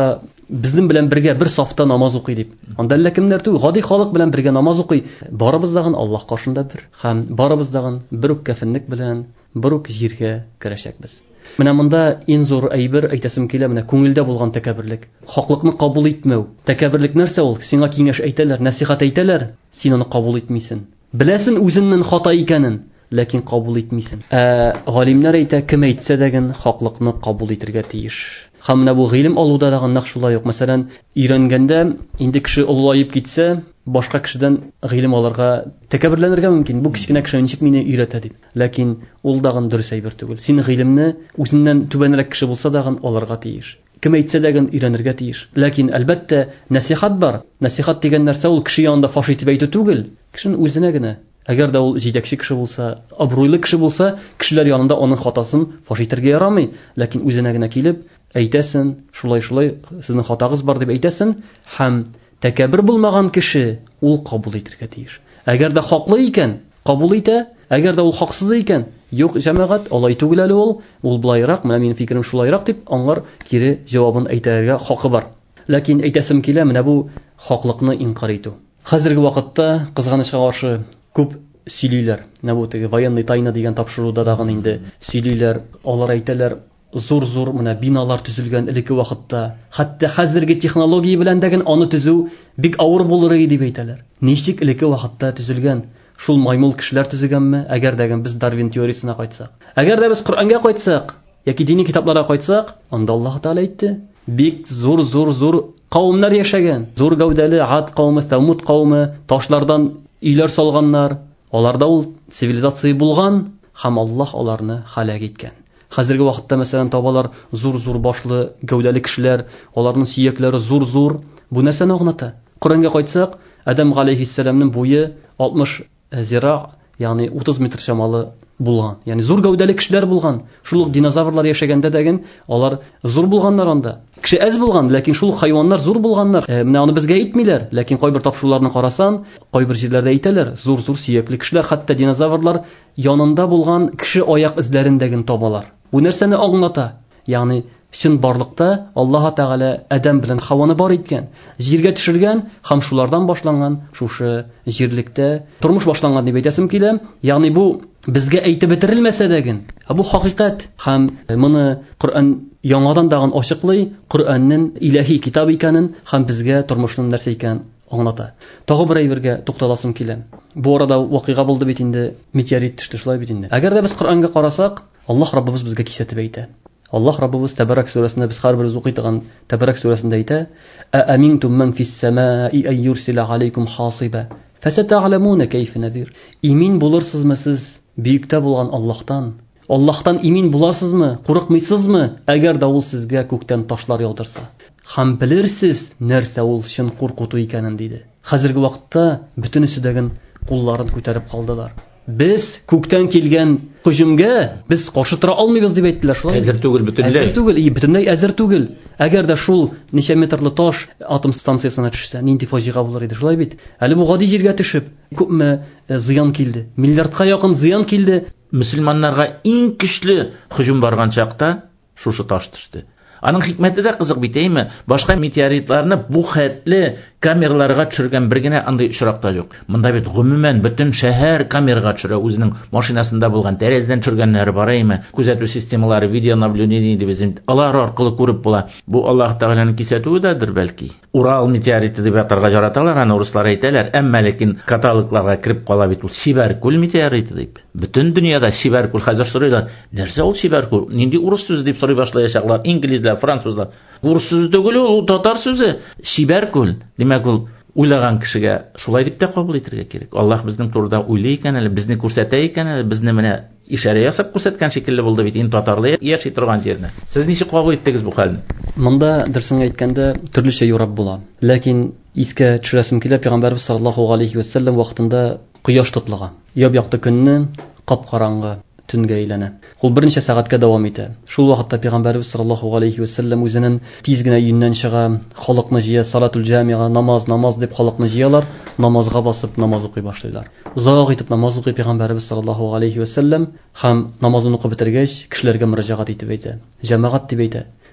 безнең белән бергә бер сафта намаз укый дип. Анда әллә кемнәр түгел, гади халык белән бергә намаз укый. Барыбыз дагын Аллаһ каршында бер, һәм барыбыз дагын бер үк кәфенлек белән бер үк җиргә керәчәкбез. Менә монда иң зур әйбер әйтәсем килә, менә күңелдә булган тәкәбберлек. Хаклыкны кабул итмәү. Тәкәбберлек нәрсә ул? Сиңа киңәш әйтәләр, насихат әйтәләр, син аны кабул итмисең. Беләсен үзеңнең хата икәнен, ләкин кабул итмисең. Ә галимнәр әйтә, кем әйтсә дәген хаклыкны кабул итәргә тиеш. Һәм менә бу гыйлем алуда да нәкъ шулай ук. Мәсәлән, өйрәнгәндә инде кеше олылаеп китсә, башка кешедән гыйлем алырга тәкәбберләнергә мөмкин. Бу кичкенә кеше ничек мине өйрәтә дип. Ләкин ул дагын дөрес әйбер түгел. Син гыйлемне үзеннән түбәнрәк кеше булса дагын алырга тиеш. Кем әйтсә дәген өйрәнергә тиеш. Ләкин әлбәттә насихат бар. Насихат дигән нәрсә ул кеше янында фаш итеп әйтү түгел. Кешенең үзенә генә. Әгәр дә ул җитәкче кеше булса, абруйлы кеше булса, кешеләр янында аның хатасын фаш итәргә ярамый. Ләкин үзенә генә килеп әйтәсен, шулай-шулай сезнең хатагыз бар дип әйтәсен, һәм тәкәббер булмаган кеше ул кабул итәргә тиеш. Әгәр дә хаклы икән, кабул итә, әгәр дә ул хаксыз икән, юк җәмәгать, алай түгел әле ул, ул булайрак, менә минем фикерем шулайрак дип, аңлар кире җавабын әйтәргә хакы бар. Ләкин әйтәсем килә, менә бу хаклыкны инкар итү. Хәзерге вакытта кызганычка каршы күп сөйлиләр. Менә бу теге военный тайна дигән тапшыруда дагы инде сөйлиләр, алар әйтәләр, зур-зур менә биналар төзелгән элекке вакытта, хәтта хәзерге технология белән дәген аны төзү бик авыр булыр иде дип әйтәләр. Ничек элекке вакытта төзелгән? Шул маймыл кешеләр төзегәнме? Әгәр дәген без Дарвин теориясына кайтсак, әгәр дә без Коръәнгә кайтсак, яки дини китапларга кайтсак, анда Аллаһ Таала әйтте, бик зур-зур-зур кавымнар яшәгән. Зур гәүдәле Ад кавымы, Самуд кавымы, ташлардан өйләр салганнар. Аларда ул цивилизация булган, һәм Аллаһ аларны һәлак иткән. Хәзерге вакытта мәсәлән табалар зур-зур башлы гәүдәле кешеләр, аларның сөякләре зур-зур. Бу нәрсәне аңлата? Коръәнгә кайтсак, Адам галейһиссәламның буе алтмыш зира, ягъни утыз метр чамалы булган. Ягъни зур гәүдәле кешеләр булган. Шул ук динозаврлар яшәгәндә дәген, алар зур булганнар анда. Кеше әз булган, ләкин шул хайваннар зур булганнар. Э, менә аны безгә әйтмиләр, ләкин кайбер тапшыруларны карасан, кайбер җирләрдә әйтәләр, зур-зур сөякле кешеләр, хәтта динозаврлар янында булган кеше аяк эзләрендәген табалар. Бу нәрсәне аңлата? Ягъни чын барлыкта Аллаһ Тәгалә Адәм белән Хаваны бар иткән, җиргә төшергән һәм шулардан башланган шушы җирлектә тормыш башланган дип әйтәсем килә. Ягъни бу безгә әйтеп бетерелмәсә дәген, бу хакыйкать һәм моны Коръән яңадан дагын ачыклый, Коръәннең илаһи китабы икәнен һәм безгә тормышның нәрсә икәнен аңлата. Тагы бер әйбергә тукталасым килә. Бу арада вакыйга булды бит инде, метеорит төште шулай бит инде. Әгәр дә без Коръәнгә карасак, Аллаһ Раббыбыз безгә кисәтеп әйтә. Аллаһ Раббыбыз Тәбәрәк сүрәсендә без һәрберез укый торган Тәбәрәк сүрәсендә әйтә: "Ааминтум ман фис-самаа'i ан юрсила алейкум хасиба, фасатa'ламуна кайфа надир." Имин булырсызмы сез биектә булган Аллаһтан? Аллаһтан имин буласызмы? Курыкмыйсызмы? Әгәр дә ул сезгә күктән ташлар яудырса, һәм белерсез нәрсә ул чын куркыту икәнен диде. Хәзерге вакытта бөтенесе дәген кулларын күтәреп калдылар. Без күктән килгән һөҗүмгә без каршы тора алмыйбыз дип әйттеләр. Шулай. Әзер түгел бөтенләй. Әзер түгел, и бөтенләй әзер түгел. Әгәр дә шул ничә метрлы таш атом станциясына төшсә, нинди фаҗига булыр иде, шулай бит. Әле бу гади җиргә төшеп, күпме зыян килде? Миллиардка якын зыян килде. Мөселманнарга иң көчле һөҗүм барган чакта шушы таш төште. Аның хикмәте дә кызык бит, әйме? Башка метеоритларны бу хәтле камераларга төшергән бер генә андый очракта юк. Монда бит гомумән бөтен шәһәр камерага төшерә, үзенең машинасында булган тәрәздән төшергәннәр бар, әйме? Күзәтү системалары, видеонаблюдение дип безнең алар аркылы күреп була. Бу Аллаһ Тәгаләнең кисәтүедер бәлки. Урал метеориты дип атарга жараталар, аны руслар әйтәләр, әмма ләкин каталыкларга кирип кала бит ул Сибәркүл метеориты дип. Бөтен дөньяда Сибәркүл хәзер сорыйлар. Нәрсә ул Сибәркүл? Нинди урыс сүзе дип сорый башлаячаклар, инглизләр, французлар. Урыс сүзе түгел ул, татар сүзе. Сибәркүл. Димәк ул уйлаган кешегә шулай дип тә кабул итәргә кирәк. Аллаһ безнең турыда уйлый икән, әле безне күрсәтә икән, әле безне менә ишарә ясап күрсәткән шикелле булды бит ин татарлы яши торган җирне. Сез ничек кабул иттегез бу хәлне? Монда дөресен әйткәндә төрлечә юрап була. Ләкин искә төшерәсем килә, Пәйгамбәрбез саллаллаһу алейхи ва саллям вакытында кояш тотлыга. Ябъякты көнне кап-караңгы төнгә әйләнә. Ул берничә сәгатькә дәвам итә. Шул вакытта Пәйгамбәрбез саллаллаһу алейхи ва саллям үзенең тиз генә өеннән чыга, халыкны җыя, салатул җамига, намаз, намаз дип халыкны җыялар, намазга басып намаз укый башлыйлар. Узак итеп намаз укый Пәйгамбәрбез саллаллаһу алейхи ва саллям һәм намазын укып бетергәч, кешеләргә мөрәҗәгать итеп әйтә. Җәмәгать дип әйтә.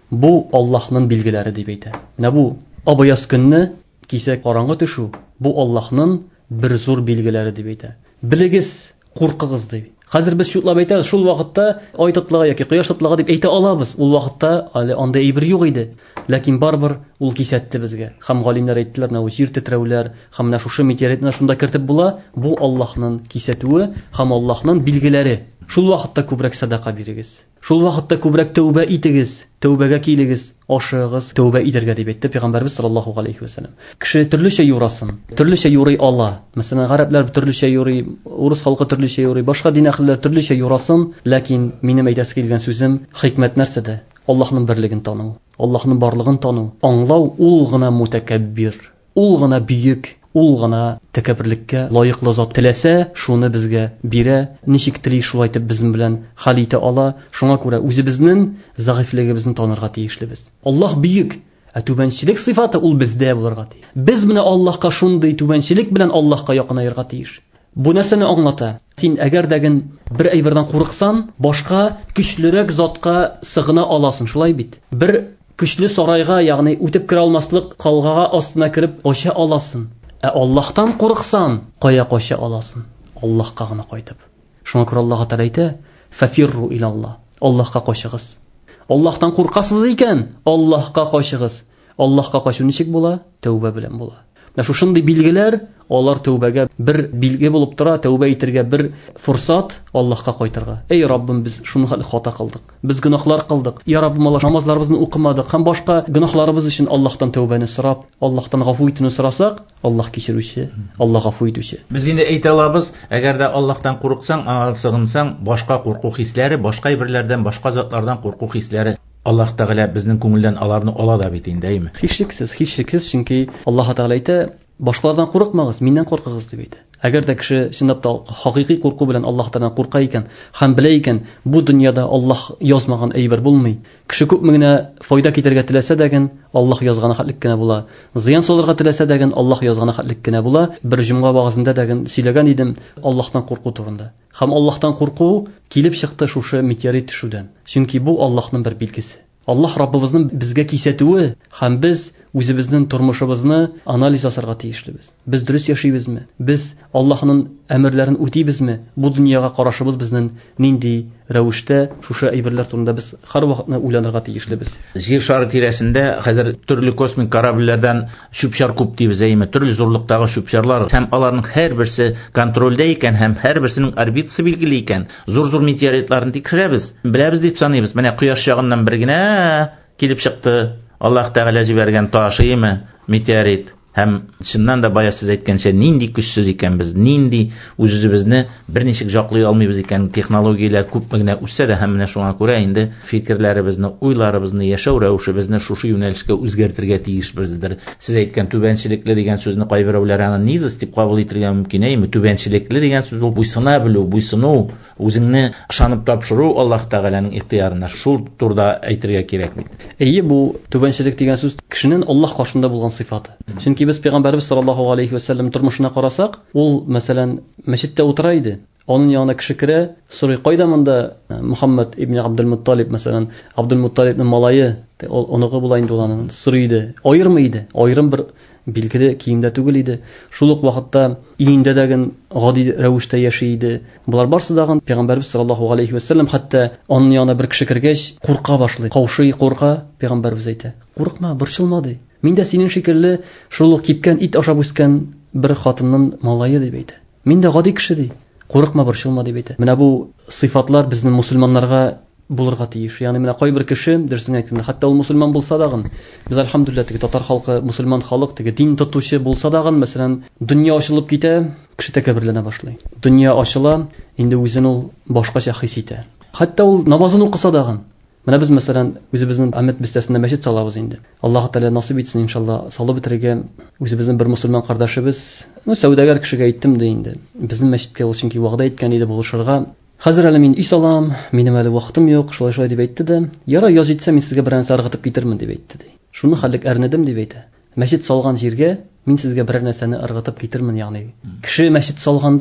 бу Аллаһның билгеләре дип әйтә. Менә бу абаяз көнне кисәк караңгы төшү, бу Аллаһның бер зур билгеләре дип әйтә. Билегез, куркыгыз дип. Хәзер без шутлап әйтәбез, шул вакытта ай тотлыгы яки кояш тотлыгы дип әйтә алабыз. Ул вакытта әле анда әйбер юк иде. Ләкин барбер ул кисәтте безгә. Һәм галимнәр әйттеләр, менә җир тетрәүләр, һәм менә шушы метеоритны шунда кертеп була, бу Аллаһның кисәтүе һәм Аллаһның билгеләре. Шул вакытта күбрәк садака бирегез. Шул вакытта күбрәк тәүбә итегез, тәүбәгә килегез, ашыгыз, тәүбә итәргә дип әйтте Пәйгамбәрбез саллаллаһу алейхи ва саллям. Кеше төрлечә юрасын, төрлечә юрый ала. Мәсәлән, гарәпләр төрлечә юрый, урыс халкы төрлечә юрый, башка дин әһелләр төрлечә юрасын, ләкин минем әйтәсе килгән сүзем хикмәт нәрсәдә? Аллаһның берлеген тану, Аллаһның барлыгын тану, аңлау, ул гына мутакаббир, ул гына бийек, ул гына тәкәбберлеккә лаеклы зат. Теләсә, шуны безгә бирә, ничек тели шулай итеп безнең белән хәл итә ала. Шуңа күрә үзебезнең зәгыйфлегебезне танырга тиешлебез. Аллаһ бийек, ә түбәнчелек сыйфаты ул бездә булырга тиеш. Без менә Аллаһка шундый түбәнчелек белән Аллаһка якынаерга тиеш. Бу нәрсәне аңлата? Син әгәр дәген бер әйбердән курыксаң, башка көчлерәк затка сыгына аласың, шулай бит. Бер көчле сарайга, ягъни үтеп кирә алмаслык калгага астына кирип кача аласың. Ә Аллаһтан курыксаң, кая кача аласың? Аллаһка гына кайтып. Шуңа күрә Аллаһ Тәгалә әйтә: "Фафирру илаллаһ." Аллаһка качыгыз. Аллаһтан куркасыз икән, Аллаһка качыгыз. Аллаһка качу ничек була? Тәүбә белән була. Менә шушындый билгеләр, алар тәүбәгә бер билге булып тора, тәүбә итәргә бер фурсат, Аллаһка кайтырга. Эй Раббым, без шуны хата кылдык. Без гөнаһлар кылдык. Я Раббым, Аллаһ, намазларыбызны укымадык һәм башка гөнаһларыбыз өчен Аллаһтан тәүбәне сорап, Аллаһтан гафу итүне сорасак, Аллаһ кичерүче, Аллаһ гафу итүче. Без инде әйтә алабыз, әгәр дә Аллаһтан курыксаң, аңа сыгынсаң, башка курку хисләре, башка әйберләрдән, башка затлардан курку хисләре Аллаһ Тәгалә безнең күңелдән аларны ала да бит инде, әйме? Һичшиксез, һичшиксез, чөнки Аллаһ Тәгалә әйтә: "Башкалардан курыкмагыз, миннән куркыгыз" дип әйтә. Әгәр дә кеше чынлап та хакыйкый курку белән Аллаһтан курка икән, һәм белә икән, бу дөньяда Аллаһ язмаган әйбер булмый. Кеше күп меңне файда китәргә теләсә дәген, Аллаһ язганы хәтлек кенә була. Зыян салырга теләсә дәген, Аллаһ язганы хәтлек кенә була. Бер җомга вагызында дәген сөйләгән идем Аллаһтан курку турында. Һәм Аллаһтан курку килеп чыкты шушы метеорит төшүдән. Чөнки бу Аллаһның бер билгесе. Аллаһ Раббыбызның безгә кисәтүе һәм без үзебезнең тормышыбызны анализ ясарга тиешлебез. Без дөрес яшибезме? Без Аллаһның әмерләрен үтибезме? Бу дөньяга карашыбыз безнең нинди рәвештә? Шушы әйберләр турында без һәрвакытны уйланырга тиешлебез. Җир шары тирәсендә хәзер төрле космик корабльләрдән шүпчар күп дибез, әйме, төрле зурлыктагы шүпчарлар, һәм аларның һәрберсе контрольдә икән, һәм һәрберсенең орбитасы билгеле икән. Зур-зур метеоритларны тикшерәбез, беләбез дип саныйбыз. Менә кояш ягыннан бер генә килеп чыкты. Аллаһ Тәгалә җибәргән ташыймы метеорит. Һәм чыннан да бая сез әйткәнчә нинди көчсез икән без, нинди үзебезне берничек жаклый алмыйбыз икән. Технологияләр күп меңнә үсә дә, һәм менә шуңа күрә инде фикерләребезне, уйларыбызны, яшәү рәвешебезне шушы юнәлешкә үзгәртергә тиешбездер. Сез әйткән түбәнчелекле дигән сүзне кайберәүләр аны низис дип кабул итәргә мөмкин, әйме? Түбәнчелекле дигән сүз ул буйсына белү, буйсыну, үзеңне ышанып тапшыру Аллаһ Тәгаләнең ихтыярына. Шул турда әйтергә кирәк бит. Әйе, бу түбәнчелек дигән сүз кешенең Аллаһ каршында булган сыйфаты. Чөнки без Пәйгамбәрбез саллаллаһу алейхи ва саллям тормышына карасак, ул мәсәлән мәчеттә утыра иде. Аның янына кеше керә, сорый: "Кайда монда Мөхәммәд ибн Абдул-Мутталиб?" Мәсәлән, Абдул-Мутталибның малае, оныгы була инде ул аның, сорый иде. Аермы иде. Аерым бер билгеле киемдә түгел иде. Шул ук вакытта өендә дәген гади рәвештә яши иде. Булар барсы дагын Пәйгамбәрбез саллаллаһу алейхи ва саллям хәтта аның янына бер кеше кергәч, курка башлый. Каушый, курка. Пәйгамбәрбез әйтә: "Курыкма, борчылма" ди. Мин дә синең шикелле шул ук кипкән ит ашап үскән бер хатынның малае дип әйтә. Мин дә гади кеше ди. Курыкма, борчылма дип әйтә. Менә бу сыйфатлар безнең мусульманнарга булырга тиеш. Ягъни менә кайбер кеше, дөресен әйткәндә, хәтта ул мусульман булса дагын, без альхамдулиллах теге татар халкы мусульман халык, теге дин тотучы булса дагын, мәсәлән, дөнья ачылып китә, кеше тәкәбберләнә башлый. Дөнья ачыла, инде үзен ул башкача хис итә. Хәтта ул намазын укыса дагын. Менә без мәсәлән үзебезнең Әмәт бистәсендә мәчет салабыз инде. Аллаһ Тәгалә насыйп итсен иншалла, салып бетерергә үзебезнең бер мусульман кардәшебез, ну сәүдәгәр кешегә әйттем ди инде. Безнең мәчеткә ул чөнки вәгъдә иткән иде булышырга. Хәзер әле мин үй салам, минем әле вакытым юк, шулай-шулай дип әйтте дә, "Яра, яз итсә мин сезгә берәр нәрсә ыргытып китермен" дип әйтте ди. Шуны хәллек әрнедем дип әйтә. Мәчет салган җиргә мин сезгә берәр нәрсәне ыргытып китермен, ягъни. Кеше мәчет салганда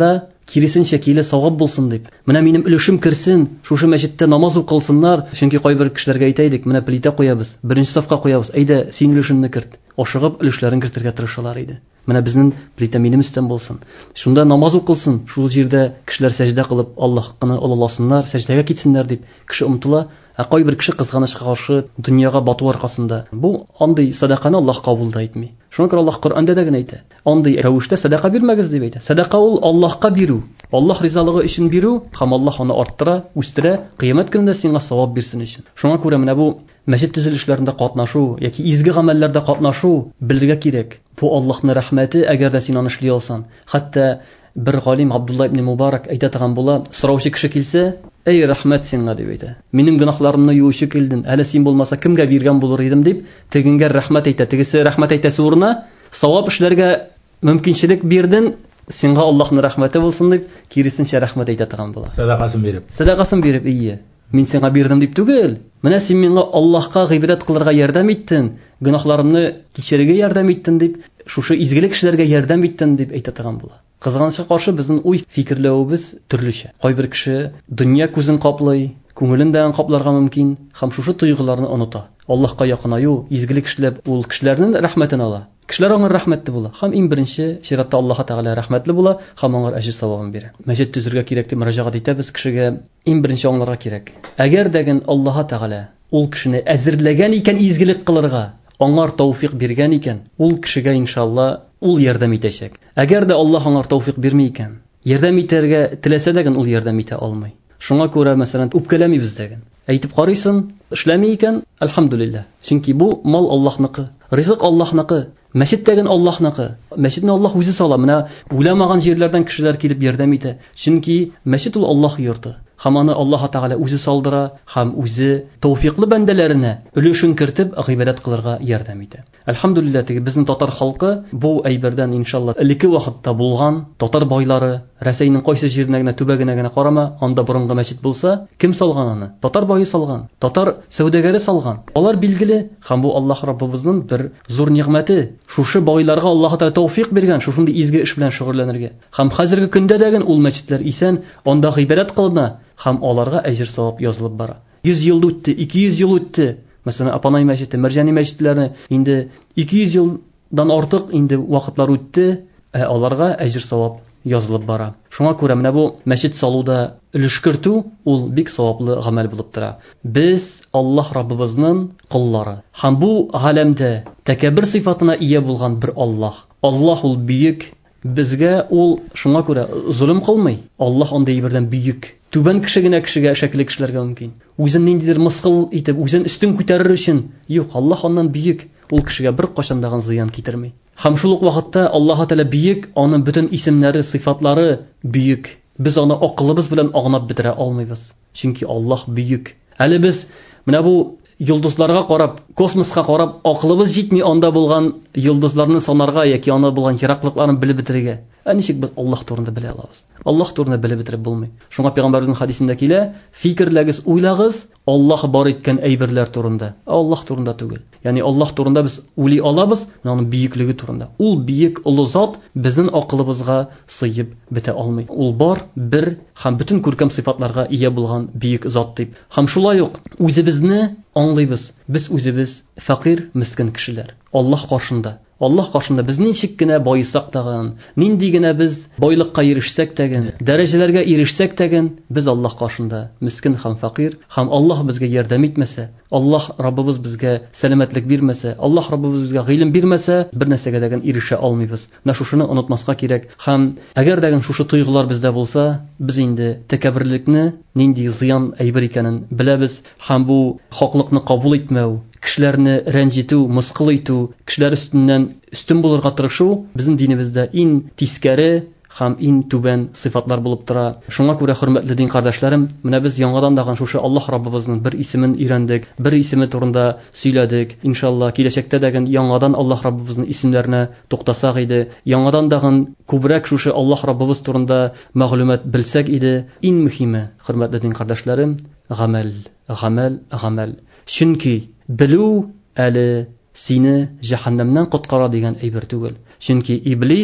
киресенчә киле савап булсын дип, менә минем өлешем керсен, шушы мәчеттә намаз укылсыннар, чөнки кайбер кешеләргә әйтәйдек, менә плита куябыз, беренче сафка куябыз, әйдә, син өлешеңне керт. Ашыгып өлешләрен кертергә тырышалар иде. Менә безнең плита минем өстән булсын. Шунда намаз укылсын, шул җирдә кешеләр сәҗдә кылып Аллаһны олыласыннар, сәҗдәгә китсеннәр дип кеше омтыла. Ә кайбер кеше кызганычка каршы дөньяга бату аркасында бу андый садаканы Аллаһ кабул да итми. Шуңа күрә Аллаһ Коръәндә дә генә әйтә. Андый рәвештә садака бирмәгез дип әйтә. Садака ул Аллаһка бирү, Аллаһ ризалыгы өчен бирү, һәм Аллаһ аны арттыра, үстерә, кыямәт көнендә сиңа савап бирсен өчен. Шуңа күрә менә бу мәчет төзелешләрендә катнашу яки изге гамәлләрдә катнашу белергә кирәк. Бу Аллаһның рәхмәте, әгәр дә син аны эшли алсаң. Хәтта бер галим Абдулла ибн Мубарак әйтә торган була, сораучы кеше килсә, "Эй рәхмәт сиңа" дип әйтә. "Минем гөнаһларымны юучы килдең, әле син булмаса кемгә биргән булыр идем" дип, тегенгә рәхмәт әйтә. Тегесе рәхмәт әйтәсе урынына савап эшләргә мөмкинчелек бирдең, сиңа Аллаһның рәхмәте булсын дип, киресенчә рәхмәт әйтә торган була. Садакасын биреп. Садакасын биреп, ие. Мин сиңа бирдем дип түгел. Менә син миңа Аллаһка гыйбадәт кылырга ярдәм иттең, гөнаһларымны кичерергә ярдәм иттең дип, шушы изгелек эшләргә ярдәм иттең дип әйтә торган була. Кызганычка каршы безнең уй фикерләвебез төрлечә. Кайбер кеше дөнья күзен каплый, күңелен дә капларга мөмкин, һәм шушы тойгыларны оныта. Аллаһка якынаю, изгелек эшләп, ул кешеләрнең рәхмәтен ала. Кешеләр аңа рәхмәтле була. Һәм иң беренче чиратта Аллаһ Тәгалә рәхмәтле була, һәм аңа әҗр савабын бирә. Мәчет төзергә кирәк дип мөрәҗәгать итәбез кешегә. Иң беренче аңларга кирәк. Әгәр дәген Аллаһ Тәгалә ул кешене әзерләгән икән изгелек кылырга, аңар тауфик биргән икән, ул кешегә иншалла ул ярдәм итәчәк. Әгәр дә Аллаһ аңар тауфик бирми икән, ярдәм итәргә теләсә дә ул ярдәм итә алмый. Шуңа күрә мәсәлән үпкәләмибез дәген. Әйтеп карыйсың, эшләми икән, әлхәмдүлиллаһ. Чөнки бу мал Аллаһныкы, ризык Аллаһныкы, мәчет дәген Аллаһныкы. Мәчетне Аллаһ үзе сала. Менә уйламаган җирләрдән кешеләр килеп ярдәм итә. Чөнки мәчет ул Аллаһ йорты. Һәм аны Аллаһ Тәгалә үзе салдыра, һәм үзе тауфиклы бәндәләренә өлешен кертеп гыйбадәт кылырга ярдәм итә. Әлхәмдүлиллаһ, теге безнең татар халкы бу әйбердән иншалла элекке вакытта булган татар байлары, Рәсәйнең кайсы җиренә генә түбәгенә генә карама, анда борынгы мәчет булса, кем салган аны? Татар бае салган, татар сәүдәгәре салган. Алар билгеле, һәм бу Аллаһ Раббыбызның бер зур нигъмәте. Шушы байларга Аллаһ Тәгалә тауфик биргән, шушындый изге эш белән шөгыльләнергә. Һәм хәзерге көндә дәген ул мәчетләр исән, анда гыйбадәт кылына, һәм аларга әҗр савап язылып бара. йөз ел үтте, ике йөз ел үтте. Мәсәлән, Апанай мәчете, Мәрҗани мәчетләрне инде ике йөз елдан артык инде вакытлар үтте, ә аларга әҗр савап язылып бара. Шуңа күрә менә бу мәчет салуда өлеш кертү ул бик саваплы гамәл булып тора. Без Аллаһ Раббыбызның куллары. Һәм бу галәмдә тәкәббер сыйфатына ия булган бер Аллаһ. Аллаһ ул бийек. Безгә ул шуңа күрә зулым кылмый. Аллаһ андый бердән бийек. Түбән кеше генә кешегә шәкле кешеләргә мөмкин. Үзен ниндидер мыскыл итеп, үзен өстен күтәрер өчен. Юк, Аллаһ аннан бийек. Ул кешегә бер кашандаган зыян китерми. Һәм шул ук вакытта Аллаһ Тәгалә бийек, аның бөтен исемнәре, сыйфатлары бийек. Без аны акылыбыз белән агынап бетерә алмыйбыз. Чөнки Аллаһ бийек. Әле без менә бу йолдызларга карап, космоска карап, акылыбыз җитми анда булган йолдызларны санарга яки анда булган ераклыкларын белеп бетерергә. Ә ничек без Аллаһ турында белә алабыз? Аллаһ турында белеп бетереп булмый. Шуңа Пәйгамбәребезнең хадисендә килә: "Фикерләгез, уйлагыз Аллаһ бар иткән әйберләр турында, Аллаһ турында түгел." Ягъни Аллаһ турында без уйлый алабыз, аның бийеклеге турында. Ул бийек, улы зат безнең акылыбызга сыйып бетә алмый. Ул бар, бер һәм бөтен күркәм сыйфатларга ия булган бийек зат дип. Һәм шулай ук үзебезне аңлыйбыз. Без үзебез фәкыйрь, мискин кешеләр. Аллаһ каршында Аллаһ каршында без ничек кенә байысак тагын, нинди генә без байлыкка ирешсәк тагын, дәрәҗәләргә ирешсәк тагын, без Аллаһ каршында мискин һәм фәкыйрь, һәм Аллаһ безгә ярдәм итмәсә, Аллаһ Раббыбыз безгә сәламәтлек бирмәсә, Аллаһ Раббыбыз безгә гыйлем бирмәсә, бер нәрсәгә дә ирешә алмыйбыз. Менә шушыны онытмаска кирәк. Һәм әгәр дә шушы тойгылар бездә булса, без инде тәкәбберлекне нинди зыян әйбер икәнен беләбез, һәм бу хаклыкны кабул итмәү, кешеләрне рәнҗитү, мыскыл итү, кешеләр өстеннән өстен булырга тырышу безнең динебездә иң тискәре һәм иң түбән сыйфатлар булып тора. Шуңа күрә, хөрмәтле дин кардәшләрем, менә без яңадан да шушы Аллаһ Раббыбызның бер исемен өйрәндек, бер исеме турында сөйләдек. Иншалла киләчәктә дә яңадан Аллаһ Раббыбызның исемнәренә туктасак иде, яңадан да күбрәк шушы Аллаһ Раббыбыз турында мәгълүмат белсәк иде. Иң мөһиме, хөрмәтле дин кардәшләрем, гамәл, гамәл, гамәл. Чөнки белү әле сине җәһәннәмнән коткара дигән әйбер түгел. Чөнки Иблис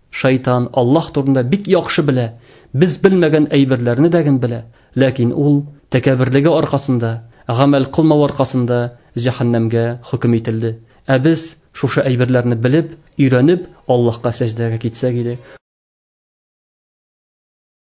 шайтан Аллаһ турында бик яхшы белә, без белмәгән әйберләрне дәген белә, ләкин ул тәкәбберлеге аркасында, гамәл кылмау аркасында җәһәннәмгә хөкем ителде. Ә без шушы әйберләрне белеп, өйрәнеп, Аллаһка сәҗдәгә китсәк иде.